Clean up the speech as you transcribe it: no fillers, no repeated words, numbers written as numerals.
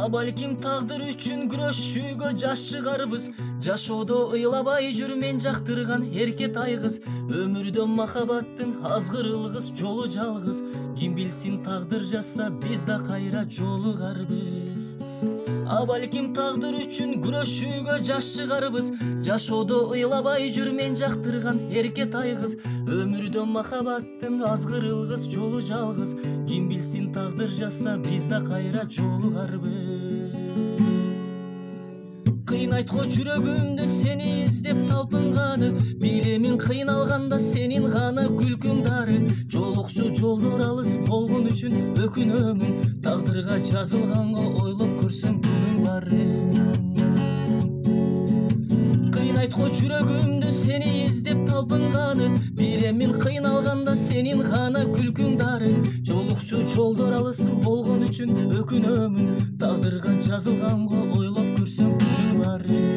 Балким тагдыр үчүн күрөшүүгө жаш чыгарбыз. Жашоодо ыйлабай жүрмен жактырган эркет айгыз. Өмүрдө махабаттын азгырылгыс жолу жалгыз. Ким билсин тагдыр жазса биз да кайра жолугарбыз. Балким тагдыр үчүн күрөшүүгө жаш чыгарбыз. Жашоодо ыйлабай жүрмен жактырган эркет айгыз. Өмүрдө махабаттын азгырылгыс жолу жалгыз. Ким билсин тагдыр жазса биз да кайра жолугарбыз. Кыйнайтко жүрөгүмдү сени издеп талпынганы. Билемин кыйналганда сенин гана күлкүң дары. Жолукчу жолдор алыс болгон үчүн өкүнөмүн. Тагдырга жазылганга ойлоп көрсөм күнүң бары. Кыйнайтко жүрөгүмдү сени издеп талпынганы. Билемин кыйналганда сенин гана күлкүң дары. Жолукчу жолдор алыс болгон үчүн өкүнөмүн. Тагдырга жазылганга ойлоп көрсөм күнүң бары.